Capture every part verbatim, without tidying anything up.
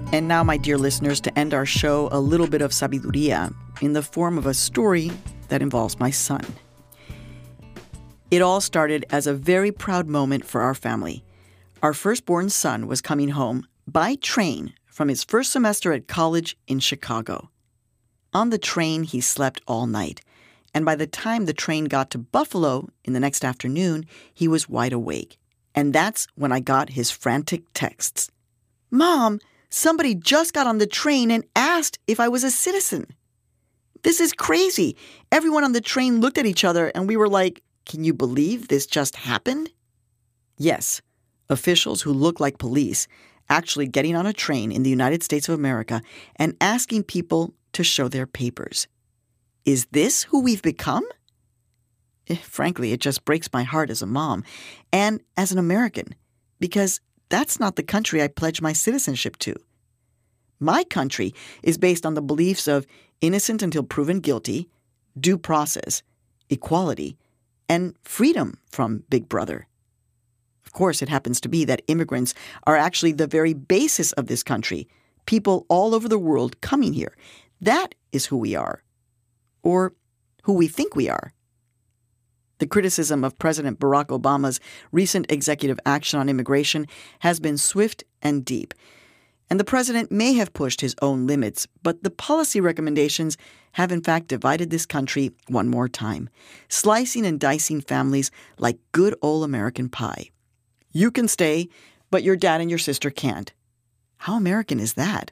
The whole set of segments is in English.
And now, my dear listeners, to end our show, a little bit of sabiduría in the form of a story that involves my son. It all started as a very proud moment for our family. Our firstborn son was coming home by train from his first semester at college in Chicago. On the train, he slept all night. And by the time the train got to Buffalo in the next afternoon, he was wide awake. And that's when I got his frantic texts. "Mom, somebody just got on the train and asked if I was a citizen. This is crazy. Everyone on the train looked at each other and we were like, can you believe this just happened?" Yes, officials who look like police actually getting on a train in the United States of America and asking people to show their papers. Is this who we've become? Eh, frankly, it just breaks my heart as a mom and as an American, because that's not the country I pledge my citizenship to. My country is based on the beliefs of innocent until proven guilty, due process, equality, and freedom from Big Brother. Of course, it happens to be that immigrants are actually the very basis of this country, people all over the world coming here. That is who we are, or who we think we are. The criticism of President Barack Obama's recent executive action on immigration has been swift and deep. And the president may have pushed his own limits, but the policy recommendations have in fact divided this country one more time, slicing and dicing families like good old American pie. You can stay, but your dad and your sister can't. How American is that?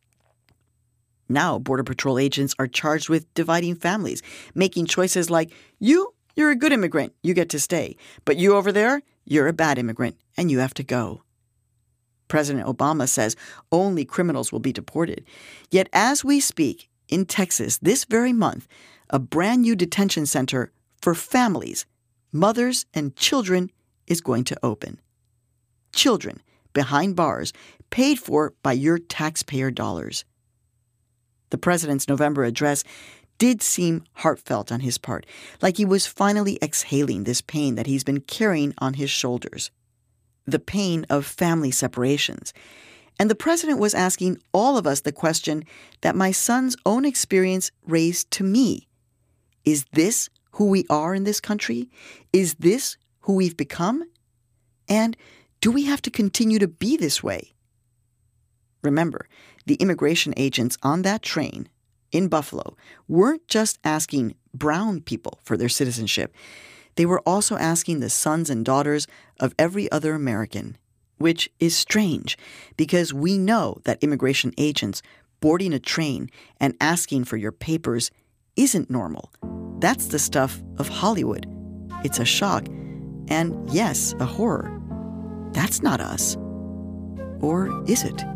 Now, Border Patrol agents are charged with dividing families, making choices like, you, you're a good immigrant, you get to stay. But you over there, you're a bad immigrant, and you have to go. President Obama says only criminals will be deported. Yet as we speak, in Texas this very month, a brand new detention center for families, mothers and children, is going to open. Children behind bars, paid for by your taxpayer dollars. The president's November address did seem heartfelt on his part, like he was finally exhaling this pain that he's been carrying on his shoulders. The pain of family separations. And the president was asking all of us the question that my son's own experience raised to me. Is this who we are in this country? Is this who we've become? And do we have to continue to be this way? Remember, the immigration agents on that train in Buffalo weren't just asking brown people for their citizenship. They were also asking the sons and daughters of every other American, which is strange because we know that immigration agents boarding a train and asking for your papers isn't normal. That's the stuff of Hollywood. It's a shock and, yes, a horror. That's not us. Or is it?